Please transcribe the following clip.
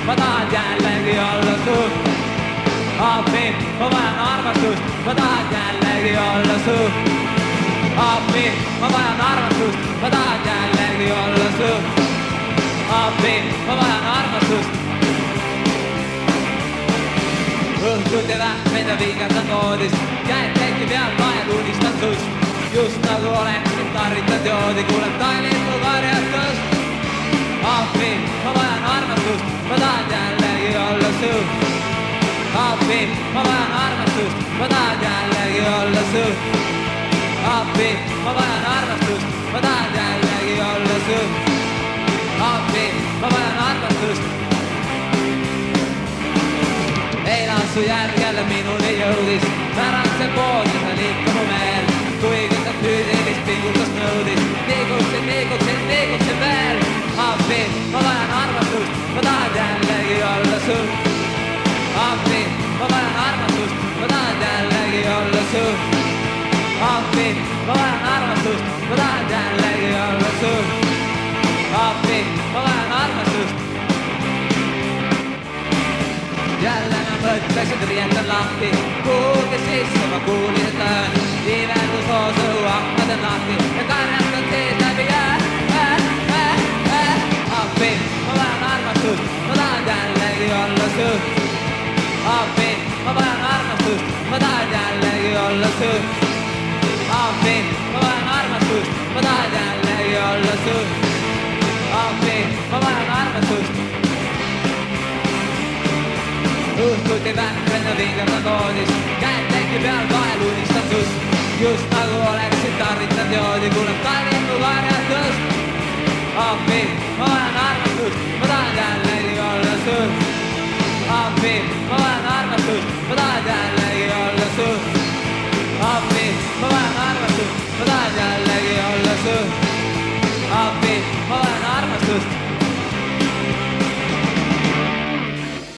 ma tahan jällegi olla su. Appi, ma vajan armastust, ma tahan jällegi olla su. Appi, ma vajan armastust, ma tahan jällegi olla su. Appi, ma vajan armastust. Õhtuti vähmeda viigandan noodis, käed teki peal vajan unistan sust. Just nagu oleksin tarvitanud joodi, kuulen tailiku karjastust. Appi, ma vajan armastust, ma tahan jällegi olla su. Appi, ma vajan armastust, ma tahan jällegi olla su. Appi, ma vajan armastust, ma tahan jällegi olla su. Appi, ma vajan armastust. Eilan su järg jälle minuni jõudis, pärast see poodis on ikka mu meel. Kuigi ta füüsilist pingutust nõudis, liiguksin veel. Appi, ma vajan armastust, ma tahan jällegi olla su. Appi, ma vajan armastust, ma tahan jällegi olla su. Appi, ma vajan armastust, ma tahan jällegi olla su. Appi, ma vajan armastust. Jälle ma mõtleks, et riietan lahti, kuulge sisse ma kuulin, et on imendus hoosu aknad on lahti ja karjastan teed läbi Appi, ma vajan armastust, ma tahan jällegi olla su. Appi, ma vajan armastust, ma tahan jällegi olla su. Appi, ma vajan armastust, ma tahan jällegi olla su. Appi, ma vajan armastust. Õhtuti vähmena vingerdan noodis, käed teki peal vahel unistan sust. Just nagu oleksin tarvitanud joodi, kuuleb tailiku karjastust. Appi, ma vajan armastust, ma tahan jällegi olla su. Appi, ma vajan armastust, ma tahan jällegi